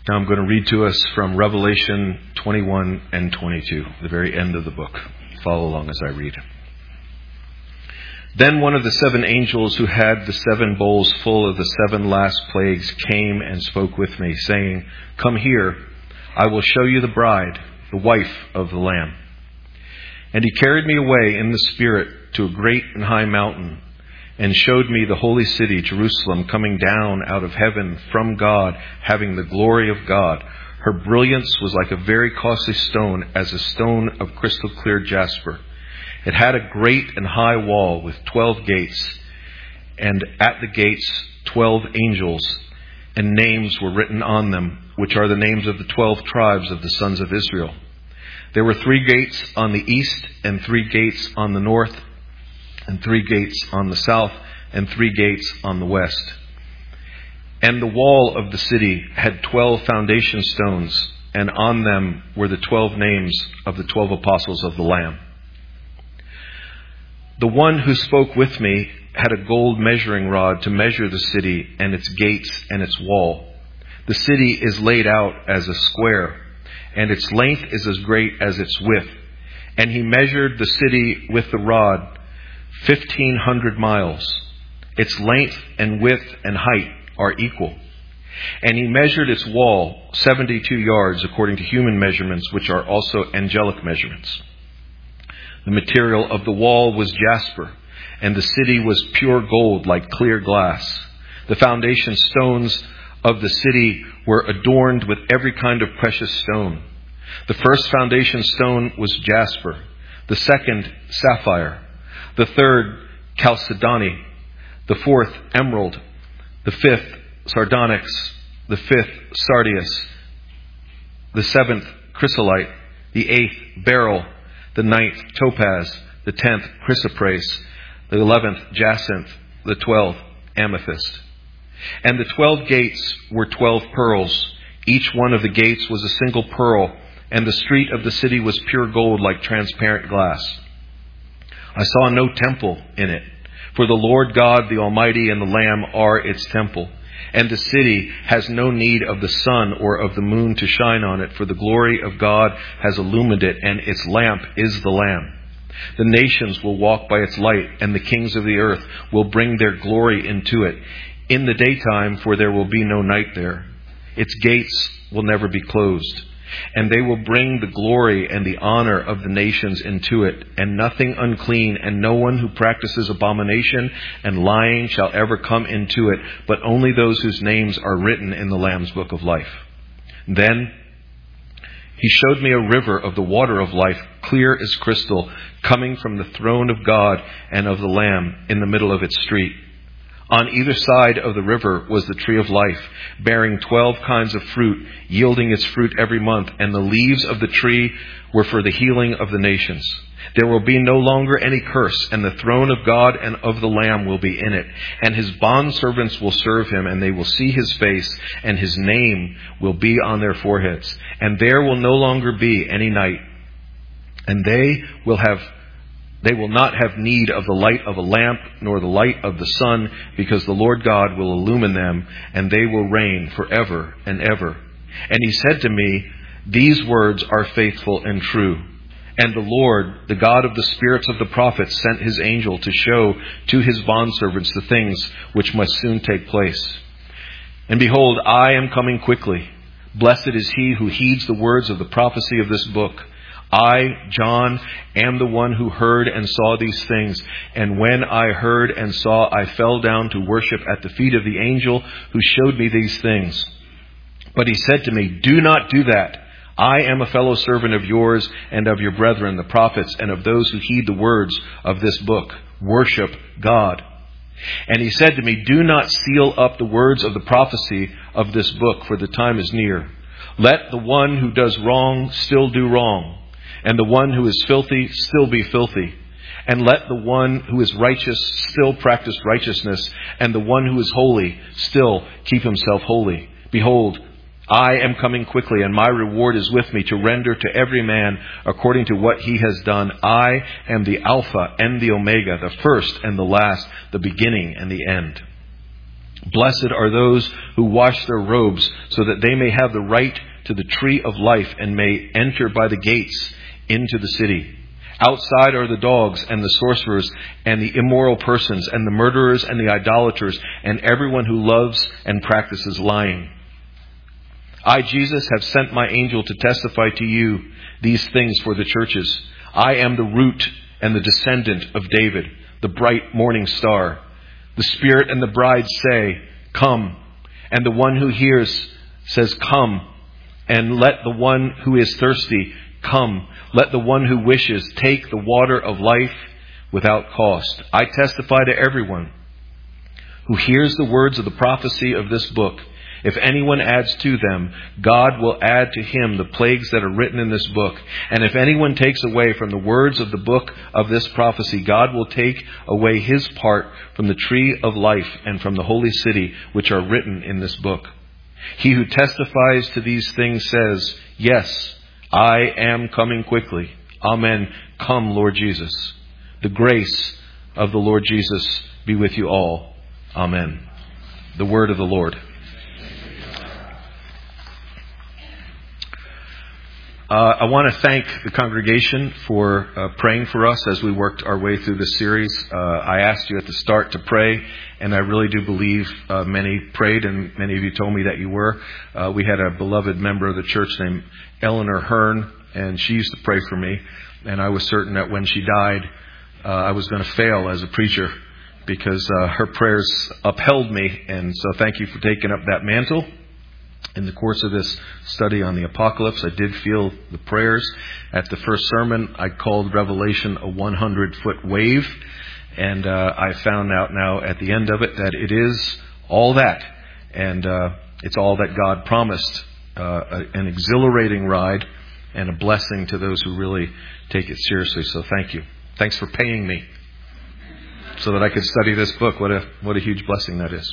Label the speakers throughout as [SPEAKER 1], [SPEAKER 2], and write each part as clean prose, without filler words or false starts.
[SPEAKER 1] Now I'm going to read to us from Revelation 21 and 22, the very end of the book. Follow along as I read. Then one of the 7 angels who had the 7 bowls full of the 7 last plagues came and spoke with me, saying, "Come here, I will show you the bride, the wife of the Lamb." And he carried me away in the Spirit to a great and high mountain, and showed me the holy city, Jerusalem, coming down out of heaven from God, having the glory of God. Her brilliance was like a very costly stone, as a stone of crystal clear jasper. It had a great and high wall with 12 gates, and at the gates 12 angels, and names were written on them, which are the names of the 12 tribes of the sons of Israel. There were 3 gates on the east, and 3 gates on the north, and 3 gates on the south, and 3 gates on the west. And the wall of the city had 12 foundation stones, and on them were the 12 names of the 12 apostles of the Lamb. The one who spoke with me had a gold measuring rod to measure the city and its gates and its wall. The city is laid out as a square, and its length is as great as its width. And he measured the city with the rod 1,500 miles. Its length and width and height are equal. And he measured its wall 72 yards according to human measurements, which are also angelic measurements. The material of the wall was jasper, and the city was pure gold like clear glass. The foundation stones of the city were adorned with every kind of precious stone. The first foundation stone was jasper, the second sapphire, the third chalcedony, the fourth emerald, the fifth sardonyx, the fifth sardius, the 7th chrysolite, the 8th beryl, the 9th topaz, the 10th chrysoprase, the 11th jacinth, the 12th amethyst. And the 12 gates were 12 pearls. Each one of the gates was a single pearl, and the street of the city was pure gold like transparent glass. I saw no temple in it, for the Lord God, the Almighty, and the Lamb are its temple. And the city has no need of the sun or of the moon to shine on it, for the glory of God has illumined it, and its lamp is the Lamb. The nations will walk by its light, and the kings of the earth will bring their glory into it. In the daytime, for there will be no night there. Its gates will never be closed. And they will bring the glory and the honor of the nations into it, and nothing unclean, and no one who practices abomination and lying shall ever come into it, but only those whose names are written in the Lamb's book of life. Then he showed me a river of the water of life, clear as crystal, coming from the throne of God and of the Lamb in the middle of its street. On either side of the river was the tree of life, bearing 12 kinds of fruit, yielding its fruit every month, and the leaves of the tree were for the healing of the nations. There will be no longer any curse, and the throne of God and of the Lamb will be in it, and his bondservants will serve him, and they will see his face, and his name will be on their foreheads. And there will no longer be any night, and they will not have need of the light of a lamp, nor the light of the sun, because the Lord God will illumine them, and they will reign forever and ever. And he said to me, "These words are faithful and true." And the Lord, the God of the spirits of the prophets, sent his angel to show to his bondservants the things which must soon take place. And behold, I am coming quickly. Blessed is he who heeds the words of the prophecy of this book. I, John, am the one who heard and saw these things. And when I heard and saw, I fell down to worship at the feet of the angel who showed me these things. But he said to me, "Do not do that. I am a fellow servant of yours and of your brethren, the prophets, and of those who heed the words of this book. Worship God." And he said to me, "Do not seal up the words of the prophecy of this book, for the time is near. Let the one who does wrong still do wrong, and the one who is filthy still be filthy. And let the one who is righteous still practice righteousness, and the one who is holy still keep himself holy. Behold, I am coming quickly, and my reward is with me to render to every man according to what he has done. I am the Alpha and the Omega, the first and the last, the beginning and the end." Blessed are those who wash their robes, so that they may have the right to the tree of life and may enter by the gates into the city. Outside are the dogs and the sorcerers and the immoral persons and the murderers and the idolaters and everyone who loves and practices lying. I, Jesus, have sent my angel to testify to you these things for the churches. I am the root and the descendant of David, the bright morning star. The Spirit and the bride say, come. And the one who hears says, come. And let the one who is thirsty come. Let the one who wishes take the water of life without cost. I testify to everyone who hears the words of the prophecy of this book. If anyone adds to them, God will add to him the plagues that are written in this book. And if anyone takes away from the words of the book of this prophecy, God will take away his part from the tree of life and from the holy city, which are written in this book. He who testifies to these things says, yes, I am coming quickly. Amen. Come, Lord Jesus. The grace of the Lord Jesus be with you all. Amen. The word of the Lord. I want to thank the congregation for praying for us as we worked our way through this series. I asked you at the start to pray, and I really do believe many prayed, and many of you told me that you were. We had a beloved member of the church named Eleanor Hearn, and she used to pray for me. And I was certain that when she died, I was going to fail as a preacher because her prayers upheld me. And so thank you for taking up that mantle. In the course of this study on the apocalypse, I did feel the prayers. At the first sermon, I called Revelation a 100-foot wave. And I found out now at the end of it that it is all that. And it's all that God promised. An exhilarating ride and a blessing to those who really take it seriously. So thank you. Thanks for paying me so that I could study this book. What a huge blessing that is.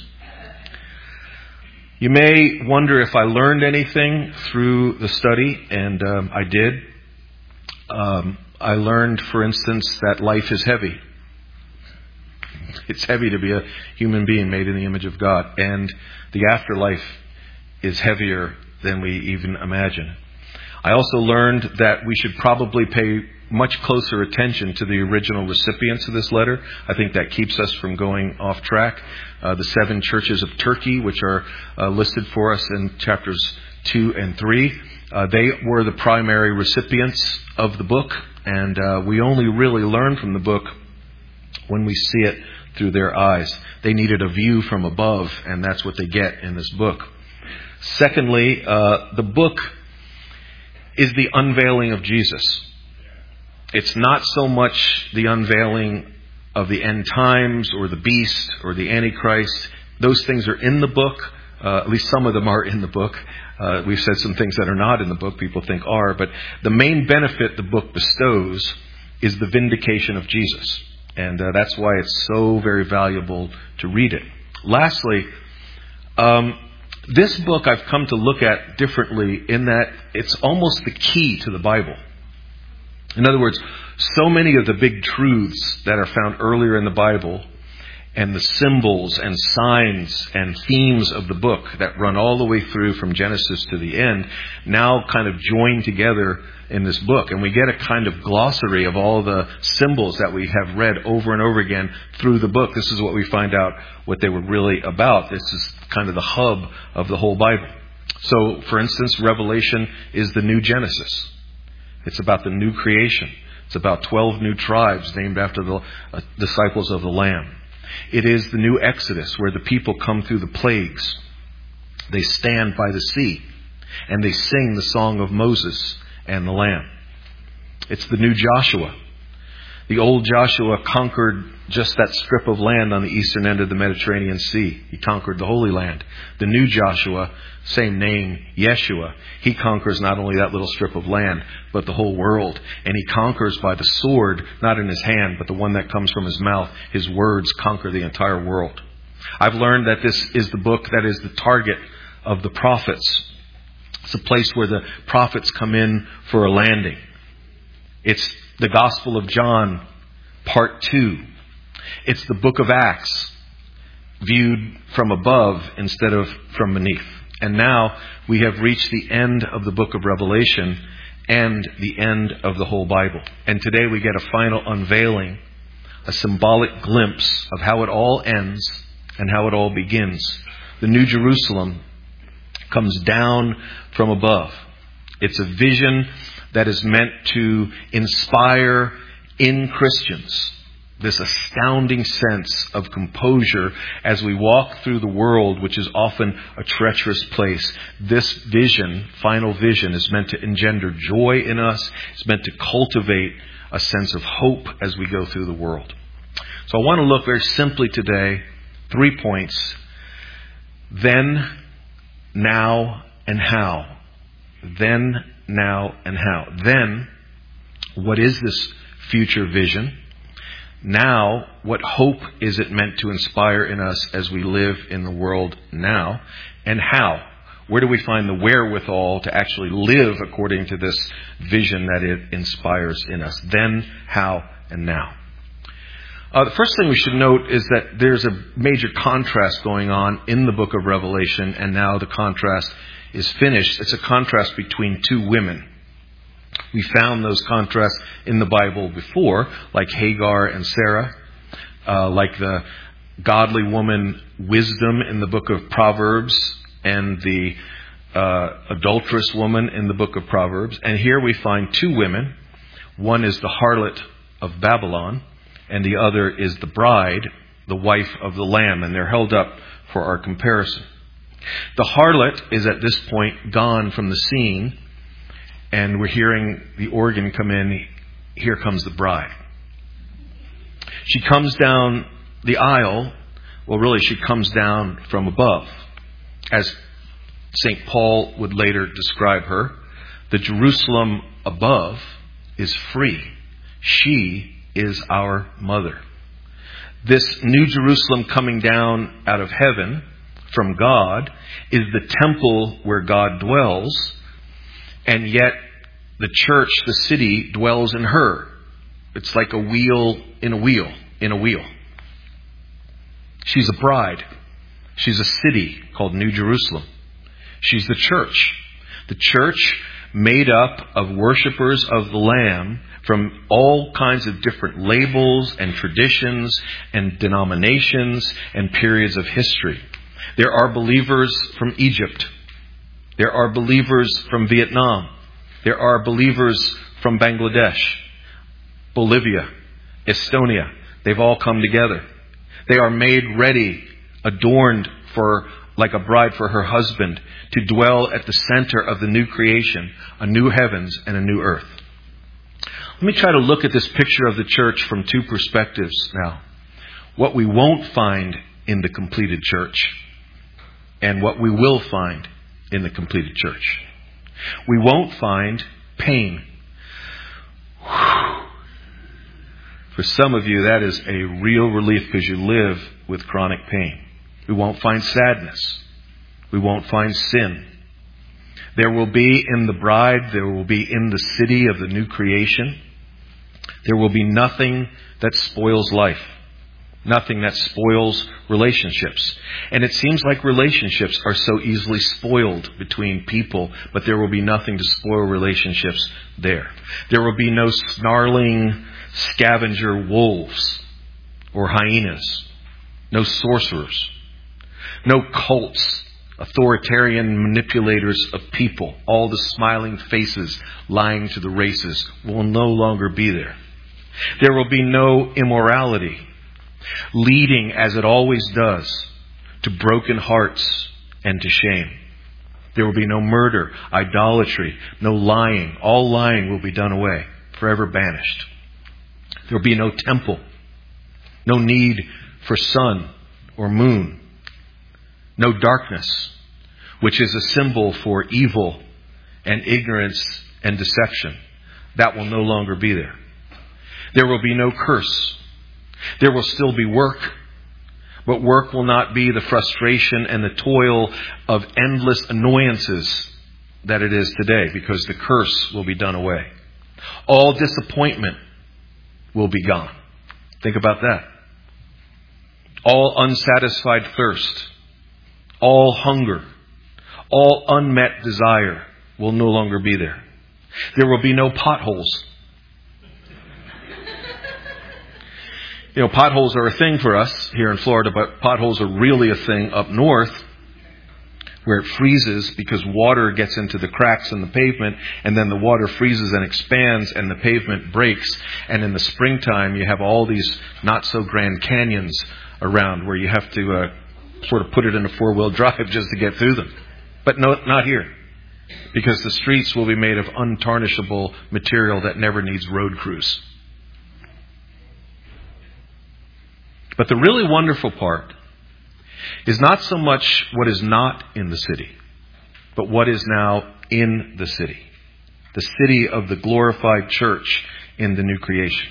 [SPEAKER 1] You may wonder if I learned anything through the study, and I did. I learned, for instance, that life is heavy. It's heavy to be a human being made in the image of God, and the afterlife is heavier than we even imagine. I also learned that we should probably pay much closer attention to the original recipients of this letter. I think that keeps us from going off track. The 7 churches of Turkey, which are listed for us in chapters 2 and 3, they were the primary recipients of the book, and we only really learn from the book when we see it through their eyes. They needed a view from above, and that's what they get in this book. Secondly, the book is the unveiling of Jesus. It's not so much the unveiling of the end times or the beast or the Antichrist. Those things are in the book. At least some of them are in the book. We've said some things that are not in the book people think are. But the main benefit the book bestows is the vindication of Jesus. And that's why it's so very valuable to read it. Lastly, this book I've come to look at differently in that it's almost the key to the Bible. In other words, so many of the big truths that are found earlier in the Bible and the symbols and signs and themes of the book that run all the way through from Genesis to the end now kind of join together in this book. And we get a kind of glossary of all the symbols that we have read over and over again through the book. This is what we find out what they were really about. This is kind of the hub of the whole Bible. So, for instance, Revelation is the new Genesis. It's about the new creation. It's about 12 new tribes named after the disciples of the Lamb. It is the new Exodus where the people come through the plagues. They stand by the sea and they sing the song of Moses and the Lamb. It's the new Joshua. The old Joshua conquered just that strip of land on the eastern end of the Mediterranean Sea. He conquered the Holy Land. The new Joshua, same name, Yeshua, he conquers not only that little strip of land, but the whole world. And he conquers by the sword, not in his hand, but the one that comes from his mouth. His words conquer the entire world. I've learned that this is the book that is the target of the prophets. It's a place where the prophets come in for a landing. It's the Gospel of John, Part 2. It's the book of Acts. viewed from above instead of from beneath. And now we have reached the end of the book of Revelation and the end of the whole Bible. And today we get a final unveiling, a symbolic glimpse of how it all ends and how it all begins. The New Jerusalem comes down from above. It's a vision that is meant to inspire in Christians this astounding sense of composure as we walk through the world, which is often a treacherous place. This vision, final vision, is meant to engender joy in us. It's meant to cultivate a sense of hope as we go through the world. So I want to look very simply today, 3 points. Then, now, and how. Then, now, and how. Then, what is this future vision? Now, what hope is it meant to inspire in us as we live in the world now? And how? Where do we find the wherewithal to actually live according to this vision that it inspires in us? Then, how, and now. The first thing we should note is that there's a major contrast going on in the book of Revelation, and now the contrast is finished. It's a contrast between two women. We found those contrasts in the Bible before, like Hagar and Sarah, like the godly woman Wisdom in the book of Proverbs, and the adulterous woman in the book of Proverbs. And here we find two women. One is the harlot of Babylon, and the other is the bride, the wife of the Lamb, and they're held up for our comparison. The harlot is at this point gone from the scene, and we're hearing the organ come in. Here comes the bride. She comes down the aisle. Well, really, she comes down from above. As St. Paul would later describe her, the Jerusalem above is free. She is our mother. This New Jerusalem coming down out of heaven from God is the temple where God dwells, and yet the church, the city, dwells in her. It's like a wheel in a wheel in a wheel. She's a bride. She's a city called New Jerusalem. She's the church. The church made up of worshipers of the Lamb from all kinds of different labels and traditions and denominations and periods of history. There are believers from Egypt. There are believers from Vietnam. There are believers from Bangladesh, Bolivia, Estonia. They've all come together. They are made ready, adorned for, like a bride for her husband, to dwell at the center of the new creation, a new heavens and a new earth. Let me try to look at this picture of the church from two perspectives now. What we won't find in the completed church, and what we will find in the completed church. We won't find pain. For some of you, that is a real relief because you live with chronic pain. We won't find sadness. We won't find sin. There will be in the bride, there will be in the city of the new creation, there will be nothing that spoils life. Nothing that spoils relationships. And it seems like relationships are so easily spoiled between people, but there will be nothing to spoil relationships there. There will be no snarling scavenger wolves or hyenas. No sorcerers. No cults, authoritarian manipulators of people. All the smiling faces lying to the races will no longer be there. There will be no immorality, leading, as it always does, to broken hearts and to shame. There will be no murder, idolatry, no lying. All lying will be done away, forever banished. There will be no temple, no need for sun or moon, no darkness, which is a symbol for evil and ignorance and deception. That will no longer be there. There will be no curse. There will still be work, but work will not be the frustration and the toil of endless annoyances that it is today, because the curse will be done away. All disappointment will be gone. Think about that. all unsatisfied thirst, all hunger, all unmet desire will no longer be there. There will be no potholes. You know, potholes are a thing for us here in Florida, but potholes are really a thing up north where it freezes because water gets into the cracks in the pavement, and then the water freezes and expands and the pavement breaks. And in the springtime, you have all these not so grand canyons around where you have to sort of put it in a four-wheel drive just to get through them. But no, not here, because the streets will be made of untarnishable material that never needs road crews. But the really wonderful part is not so much what is not in the city, but what is now in the city. The city of the glorified church in the new creation.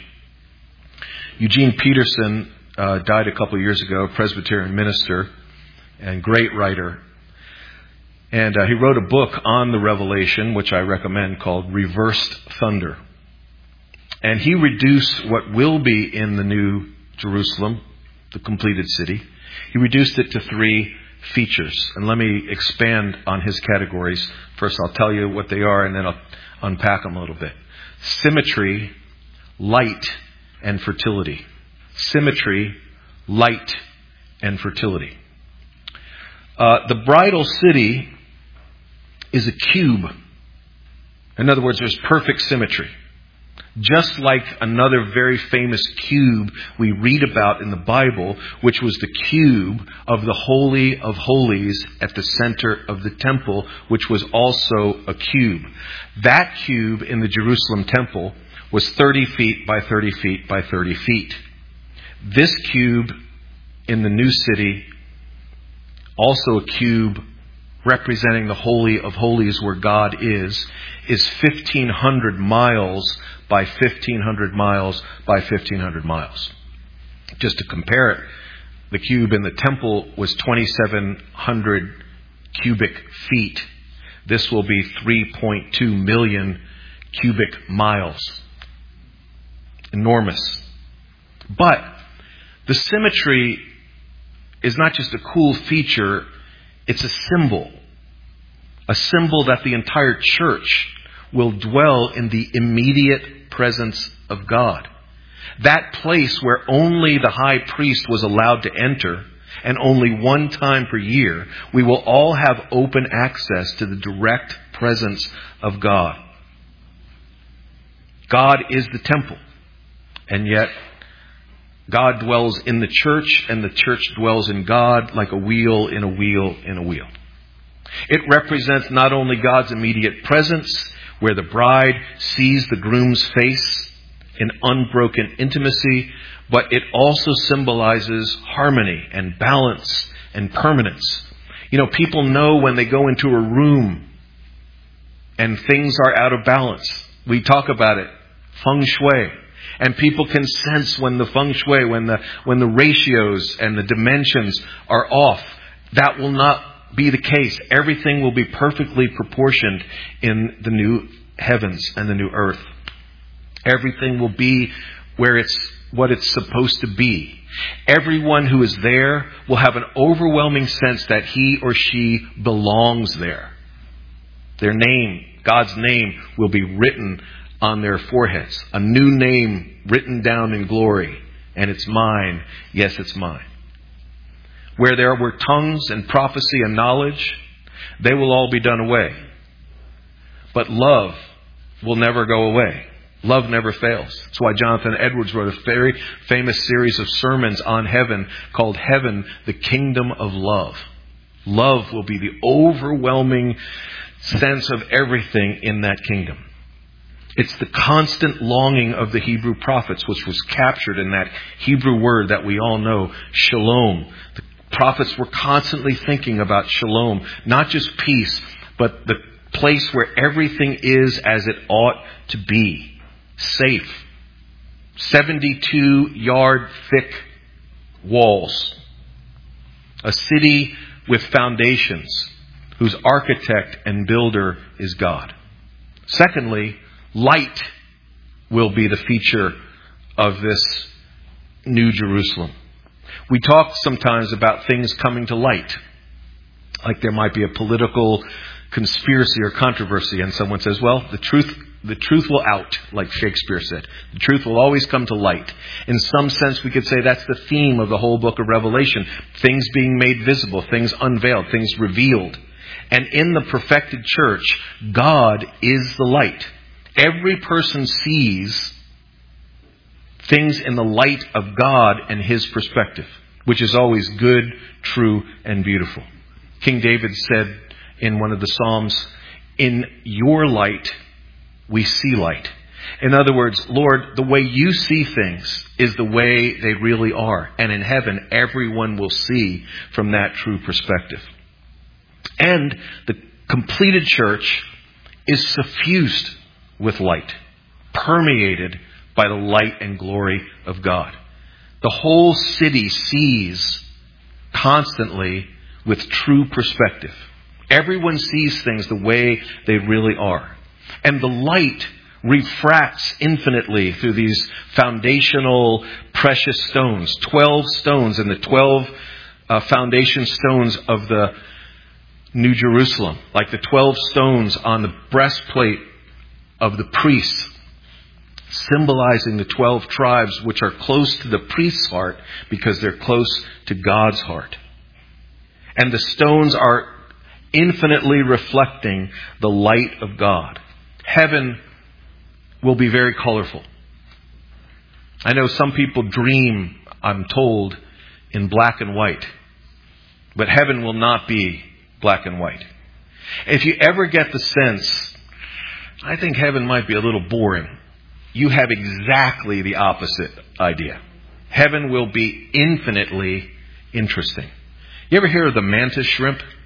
[SPEAKER 1] Eugene Peterson died a couple of years ago, a Presbyterian minister and great writer. And he wrote a book on the Revelation, which I recommend, called Reversed Thunder. And he reduced what will be in the new Jerusalem, the completed city, he reduced it to 3 features. And let me expand on his categories. First, I'll tell you what they are, and then I'll unpack them a little bit. Symmetry, light, and fertility. Symmetry, light, and fertility. The bridal city is a cube. In other words, there's perfect symmetry. Just like another very famous cube we read about in the Bible, which was the cube of the Holy of Holies at the center of the temple, which was also a cube. That cube in the Jerusalem temple was 30 feet by 30 feet by 30 feet. This cube in the new city, also a cube representing the Holy of Holies where God is 1,500 miles by 1,500 miles by 1,500 miles. Just to compare it, the cube in the temple was 2,700 cubic feet. This will be 3.2 million cubic miles. Enormous. But the symmetry is not just a cool feature, it's a symbol. A symbol that the entire church will dwell in the immediate presence of God. That place where only the high priest was allowed to enter, and only one time per year, we will all have open access to the direct presence of God. God is the temple, and yet God dwells in the church, and the church dwells in God like a wheel in a wheel in a wheel. It represents not only God's immediate presence, where the bride sees the groom's face in unbroken intimacy, but it also symbolizes harmony and balance and permanence. You know, people know when they go into a room and things are out of balance. We talk about it, feng shui. And people can sense when the feng shui, when the ratios and the dimensions are off. That will not be the case. Everything will be perfectly proportioned in the new heavens and the new earth. Everything will be where it's what it's supposed to be. Everyone who is there will have an overwhelming sense that he or she belongs there. Their name, God's name, will be written on their foreheads. A new name written down in glory. And it's mine. Yes, it's mine. Where there were tongues and prophecy and knowledge, they will all be done away. But love will never go away. Love never fails. That's why Jonathan Edwards wrote a very famous series of sermons on heaven called Heaven, the Kingdom of Love. Love will be the overwhelming sense of everything in that kingdom. It's the constant longing of the Hebrew prophets, which was captured in that Hebrew word that we all know, shalom. The prophets were constantly thinking about shalom, not just peace, but the place where everything is as it ought to be. Safe. 72-yard thick walls. A city with foundations, whose architect and builder is God. Secondly, light will be the feature of this new Jerusalem. We talk sometimes about things coming to light. Like there might be a political conspiracy or controversy, and someone says, well, the truth will out, like Shakespeare said. The truth will always come to light. In some sense, we could say that's the theme of the whole book of Revelation. Things being made visible, things unveiled, things revealed. And in the perfected church, God is the light. Every person sees things in the light of God and His perspective, which is always good, true, and beautiful. King David said in one of the Psalms, in your light, we see light. In other words, Lord, the way you see things is the way they really are. And in heaven, everyone will see from that true perspective. And the completed church is suffused with light, permeated by the light and glory of God. The whole city sees constantly with true perspective. Everyone sees things the way they really are. And the light refracts infinitely through these foundational precious stones. 12 stones and the 12 foundation stones of the New Jerusalem. Like the 12 stones on the breastplate of the priests, symbolizing the 12 tribes which are close to the priest's heart because they're close to God's heart. And the stones are infinitely reflecting the light of God. Heaven will be very colorful. I know some people dream, I'm told, in black and white. But heaven will not be black and white. If you ever get the sense, I think heaven might be a little boring, you have exactly the opposite idea. Heaven will be infinitely interesting. You ever hear of the mantis shrimp? It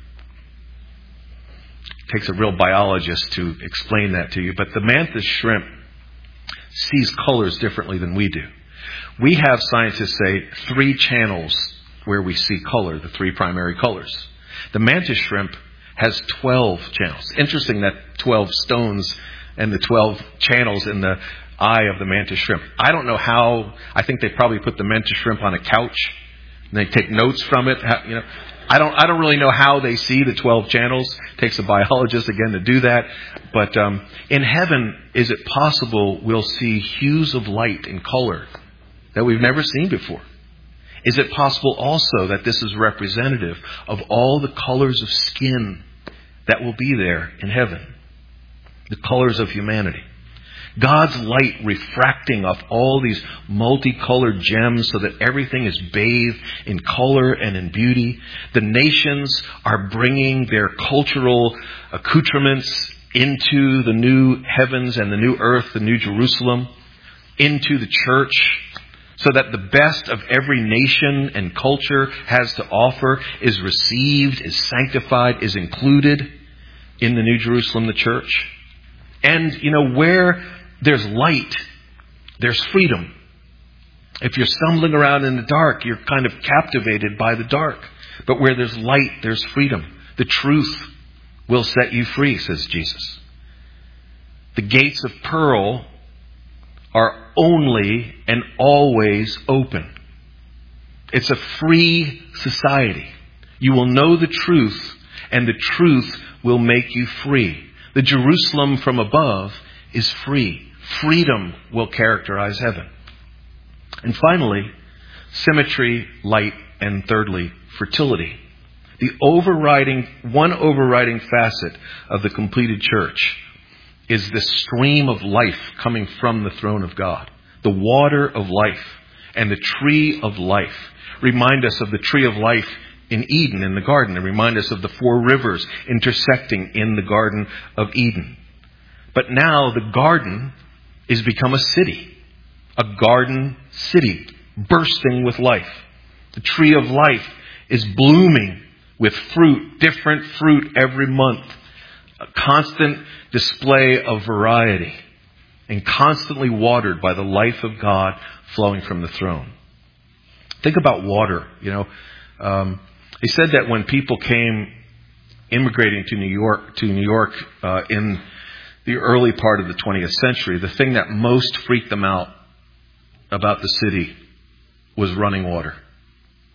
[SPEAKER 1] takes a real biologist to explain that to you. But the mantis shrimp sees colors differently than we do. We have, scientists say, 3 channels where we see color, the 3 primary colors. The mantis shrimp has 12 channels. Interesting that 12 stones and the 12 channels in the eye of the mantis shrimp. I don't know how. I think they probably put the mantis shrimp on a couch and they take notes from it. I don't really know how they see the 12 channels. It takes a biologist again to do that. But in heaven, is it possible we'll see hues of light and color that we've never seen before? Is it possible also that this is representative of all the colors of skin that will be there in heaven? The colors of humanity. God's light refracting off all these multicolored gems so that everything is bathed in color and in beauty. The nations are bringing their cultural accoutrements into the new heavens and the new earth, the new Jerusalem, into the church, so that the best of every nation and culture has to offer is received, is sanctified, is included in the New Jerusalem, the church. And, where there's light, there's freedom. If you're stumbling around in the dark, you're kind of captivated by the dark. But where there's light, there's freedom. The truth will set you free, says Jesus. The gates of pearl are only and always open. It's a free society. You will know the truth, and the truth will make you free. The Jerusalem from above is free. Freedom will characterize heaven. And finally, symmetry, light, and thirdly, fertility. One overriding facet of the completed church is the stream of life coming from the throne of God. The water of life and the tree of life remind us of the tree of life in Eden, in the garden, and remind us of the 4 rivers intersecting in the Garden of Eden. But now the garden is become a city, a garden city, bursting with life. The tree of life is blooming with fruit, different fruit every month, a constant display of variety, and constantly watered by the life of God flowing from the throne. Think about water. They said that when people came immigrating to New York in the early part of the 20th century, the thing that most freaked them out about the city was running water.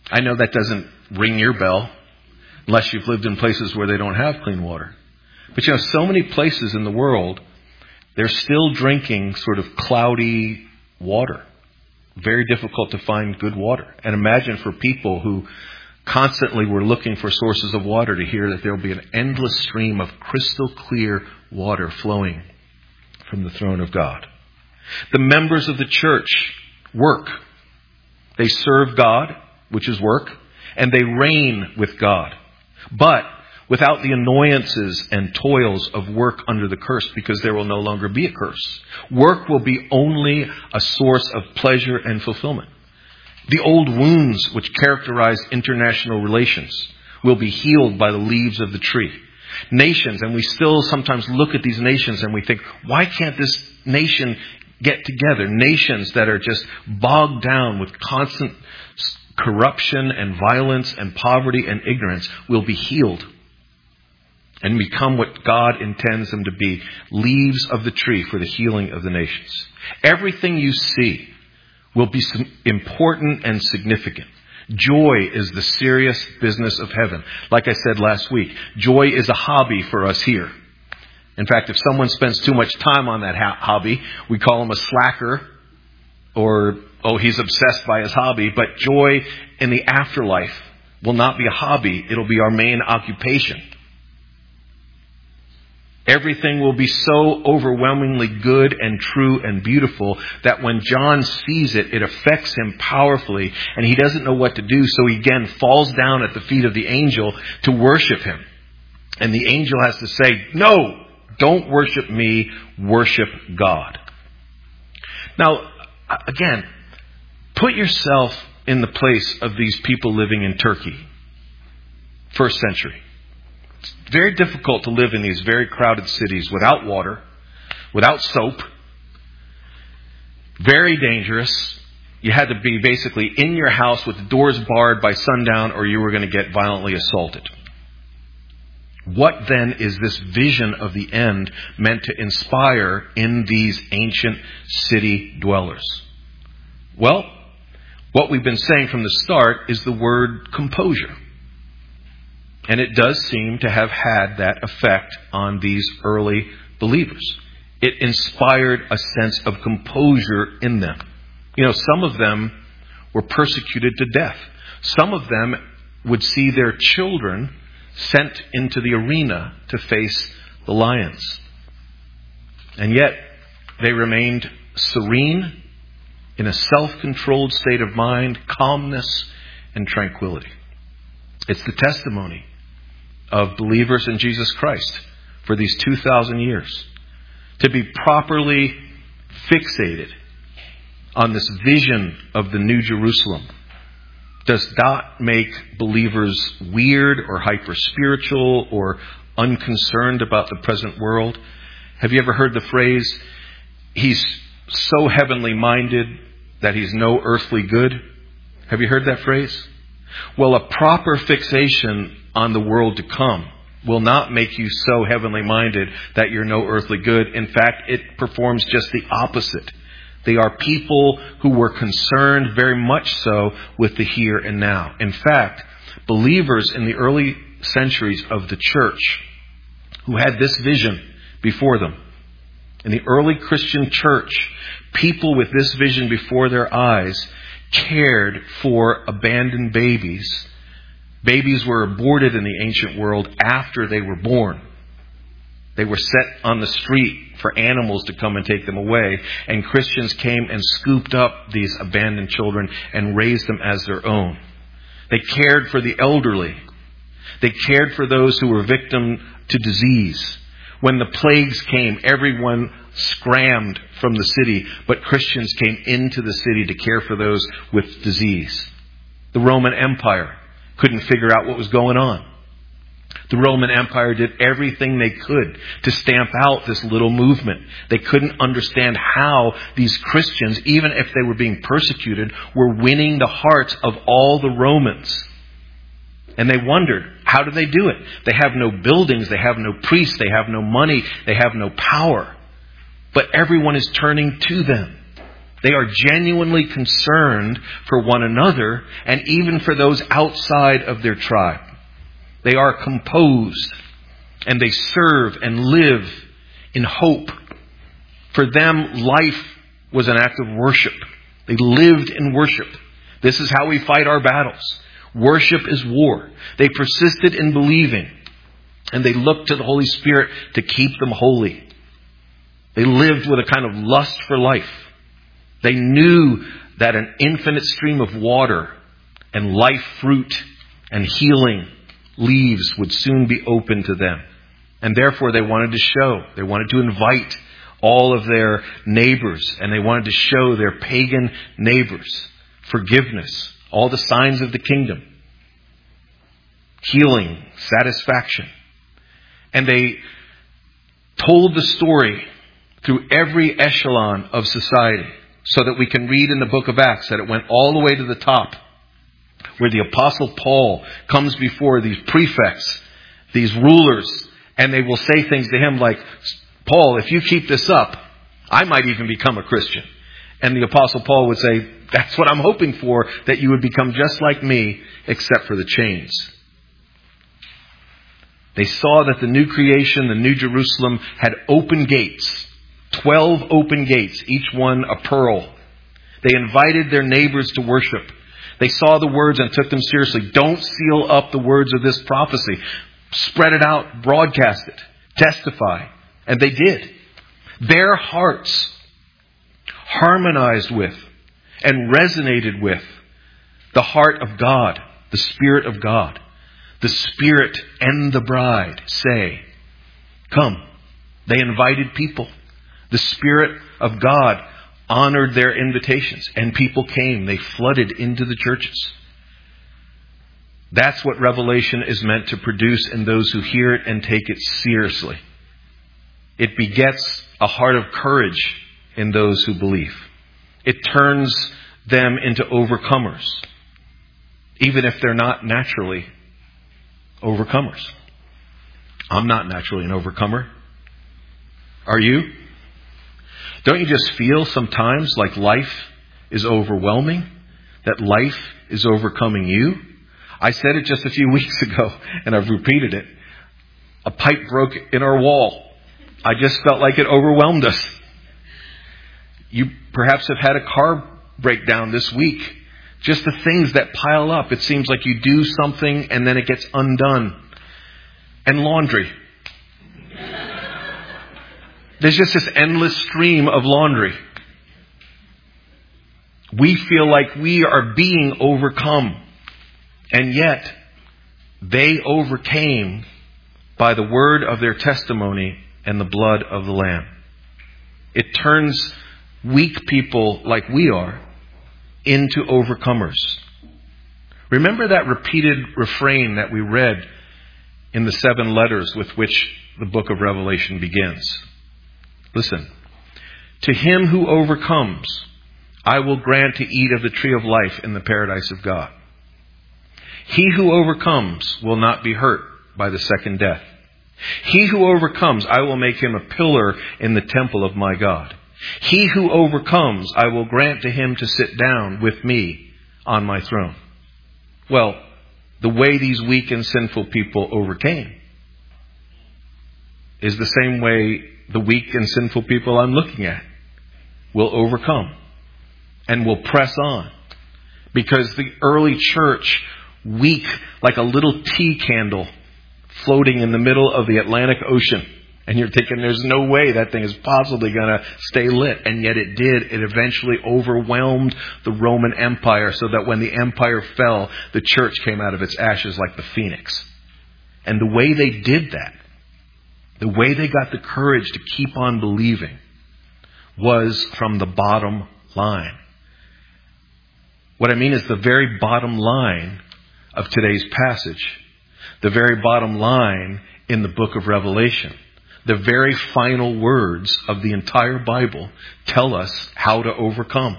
[SPEAKER 1] I know that doesn't ring your bell unless you've lived in places where they don't have clean water. But so many places in the world, they're still drinking sort of cloudy water. Very difficult to find good water. And imagine for people who constantly were looking for sources of water to hear that there will be an endless stream of crystal clear water flowing from the throne of God. The members of the church work. They serve God, which is work, and they reign with God. But without the annoyances and toils of work under the curse, because there will no longer be a curse. Work will be only a source of pleasure and fulfillment. The old wounds which characterize international relations will be healed by the leaves of the tree. Nations, and we still sometimes look at these nations and we think, why can't this nation get together? Nations that are just bogged down with constant corruption and violence and poverty and ignorance will be healed and become what God intends them to be, leaves of the tree for the healing of the nations. Everything you see will be important and significant. Joy is the serious business of heaven. Like I said last week, joy is a hobby for us here. In fact, if someone spends too much time on that hobby, we call him a slacker, or, he's obsessed by his hobby. But joy in the afterlife will not be a hobby. It'll be our main occupation. Everything will be so overwhelmingly good and true and beautiful that when John sees it, it affects him powerfully, and he doesn't know what to do. So he again falls down at the feet of the angel to worship him. And the angel has to say, no, don't worship me, worship God. Now, again, put yourself in the place of these people living in Turkey, first century. It's very difficult to live in these very crowded cities without water, without soap. Very dangerous. You had to be basically in your house with the doors barred by sundown, or you were going to get violently assaulted. What then is this vision of the end meant to inspire in these ancient city dwellers? Well, what we've been saying from the start is the word composure. And it does seem to have had that effect on these early believers. It inspired a sense of composure in them. Some of them were persecuted to death. Some of them would see their children sent into the arena to face the lions. And yet, they remained serene, in a self-controlled state of mind, calmness and tranquility. It's the testimony of believers in Jesus Christ for these 2,000 years. To be properly fixated on this vision of the New Jerusalem does not make believers weird or hyper-spiritual or unconcerned about the present world. Have you ever heard the phrase, he's so heavenly minded that he's no earthly good? Have you heard that phrase? Well, a proper fixation on the world to come will not make you so heavenly minded that you're no earthly good. In fact, it performs just the opposite. They are people who were concerned very much so with the here and now. In fact, believers in the early centuries of the church who had this vision before them, in the early Christian church, people with this vision before their eyes cared for abandoned babies. Babies were aborted in the ancient world after they were born. They were set on the street for animals to come and take them away. And Christians came and scooped up these abandoned children and raised them as their own. They cared for the elderly. They cared for those who were victim to disease. When the plagues came, everyone scrammed from the city, but Christians came into the city to care for those with disease. The Roman Empire couldn't figure out what was going on. The Roman Empire did everything they could to stamp out this little movement. They couldn't understand how these Christians, even if they were being persecuted, were winning the hearts of all the Romans. And they wondered, how do they do it? They have no buildings, they have no priests, they have no money, they have no power. But everyone is turning to them. They are genuinely concerned for one another and even for those outside of their tribe. They are composed and they serve and live in hope. For them, life was an act of worship. They lived in worship. This is how we fight our battles. Worship is war. They persisted in believing, and they looked to the Holy Spirit to keep them holy. They lived with a kind of lust for life. They knew that an infinite stream of water and life fruit and healing leaves would soon be open to them. And therefore they wanted to show, they wanted to invite all of their neighbors, and they wanted to show their pagan neighbors forgiveness, all the signs of the kingdom, healing, satisfaction. And they told the story through every echelon of society, so that we can read in the book of Acts that it went all the way to the top, where the Apostle Paul comes before these prefects, these rulers, and they will say things to him like, Paul, if you keep this up, I might even become a Christian. And the Apostle Paul would say, that's what I'm hoping for, that you would become just like me, except for the chains. They saw that the new creation, the new Jerusalem, had open gates, 12 open gates, each one a pearl. They invited their neighbors to worship. They saw the words and took them seriously. Don't seal up the words of this prophecy. Spread it out, broadcast it, testify. And they did. Their hearts harmonized with and resonated with the heart of God, the Spirit of God. The Spirit and the bride say, come. They invited people. The Spirit of God honored their invitations, and people came. They flooded into the churches. That's what Revelation is meant to produce in those who hear it and take it seriously. It begets a heart of courage in those who believe. It turns them into overcomers, even if they're not naturally overcomers. I'm not naturally an overcomer. Are you? Don't you just feel sometimes like life is overwhelming? That life is overcoming you? I said it just a few weeks ago, and I've repeated it. A pipe broke in our wall. I just felt like it overwhelmed us. You perhaps have had a car breakdown this week. Just the things that pile up. It seems like you do something and then it gets undone. And laundry. There's just this endless stream of laundry. We feel like we are being overcome. And yet, they overcame by the word of their testimony and the blood of the Lamb. It turns weak people like we are into overcomers. Remember that repeated refrain that we read in the 7 letters with which the book of Revelation begins. Listen. To him who overcomes, I will grant to eat of the tree of life in the paradise of God. He who overcomes will not be hurt by the second death. He who overcomes, I will make him a pillar in the temple of my God. He who overcomes, I will grant to him to sit down with me on my throne. Well, the way these weak and sinful people overcame is the same way the weak and sinful people I'm looking at will overcome and will press on. Because the early church, weak like a little tea candle floating in the middle of the Atlantic Ocean. And you're thinking there's no way that thing is possibly going to stay lit. And yet it did. It eventually overwhelmed the Roman Empire so that when the empire fell, the church came out of its ashes like the phoenix. And the way they did that, the way they got the courage to keep on believing, was from the bottom line. What I mean is the very bottom line of today's passage. The very bottom line in the book of Revelation. The very final words of the entire Bible tell us how to overcome.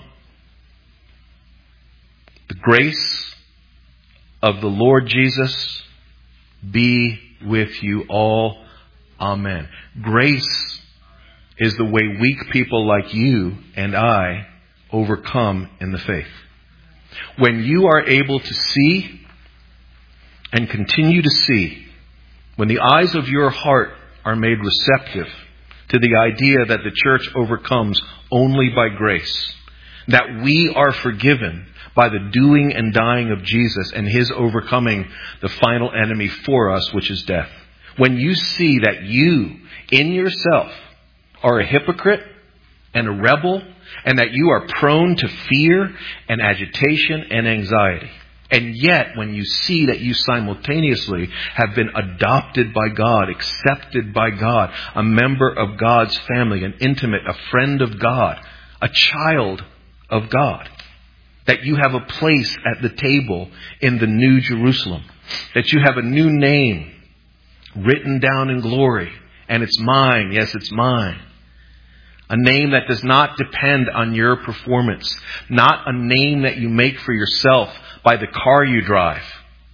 [SPEAKER 1] The grace of the Lord Jesus be with you all. Amen. Grace is the way weak people like you and I overcome in the faith. When you are able to see and continue to see, when the eyes of your heart are made receptive to the idea that the church overcomes only by grace, that we are forgiven by the doing and dying of Jesus and His overcoming the final enemy for us, which is death. When you see that you, in yourself, are a hypocrite and a rebel, and that you are prone to fear and agitation and anxiety, and yet when you see that you simultaneously have been adopted by God, accepted by God, a member of God's family, an intimate, a friend of God, a child of God, that you have a place at the table in the New Jerusalem, that you have a new name written down in glory, and it's mine, yes, it's mine. A name that does not depend on your performance, not a name that you make for yourself by the car you drive,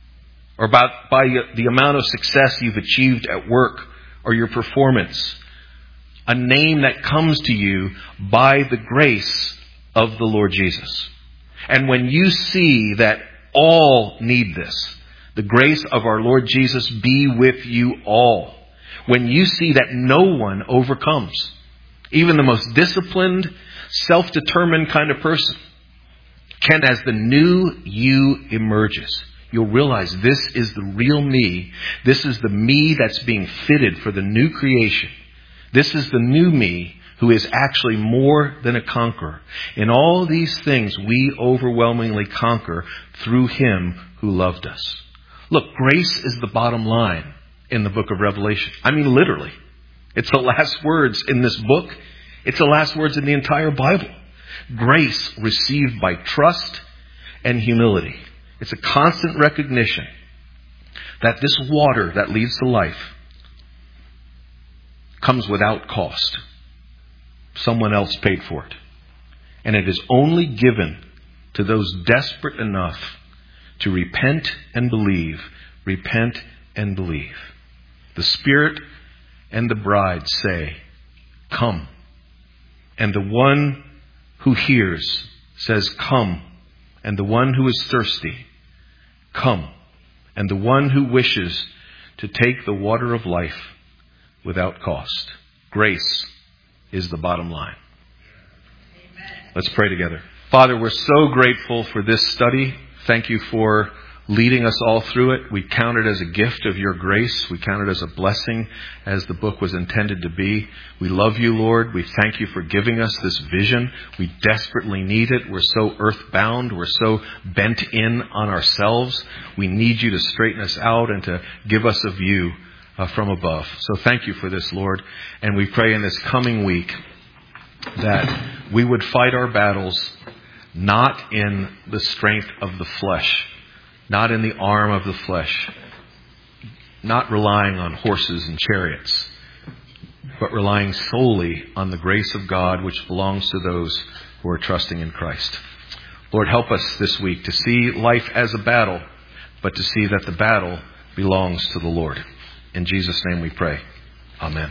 [SPEAKER 1] or by the amount of success you've achieved at work or your performance. A name that comes to you by the grace of the Lord Jesus. And when you see that all need this, the grace of our Lord Jesus be with you all. When you see that no one overcomes, even the most disciplined, self-determined kind of person can, as the new you emerges, you'll realize this is the real me. This is the me that's being fitted for the new creation. This is the new me who is actually more than a conqueror. In all these things, we overwhelmingly conquer through Him who loved us. Look, grace is the bottom line in the book of Revelation. I mean, literally. It's the last words in this book. It's the last words in the entire Bible. Grace received by trust and humility. It's a constant recognition that this water that leads to life comes without cost. Someone else paid for it. And it is only given to those desperate enough to repent and believe. Repent and believe. The Spirit and the bride say, come. And the one who hears says, come. And the one who is thirsty, come. And the one who wishes to take the water of life without cost. Grace is the bottom line. Amen. Let's pray together. Father, we're so grateful for this study. Thank you for leading us all through it. We count it as a gift of your grace. We count it as a blessing, as the book was intended to be. We love you, Lord. We thank you for giving us this vision. We desperately need it. We're so earthbound. We're so bent in on ourselves. We need you to straighten us out and to give us a view from above. So thank you for this, Lord. And we pray in this coming week that we would fight our battles not in the strength of the flesh, not in the arm of the flesh, not relying on horses and chariots, but relying solely on the grace of God which belongs to those who are trusting in Christ. Lord, help us this week to see life as a battle, but to see that the battle belongs to the Lord. In Jesus' name we pray. Amen.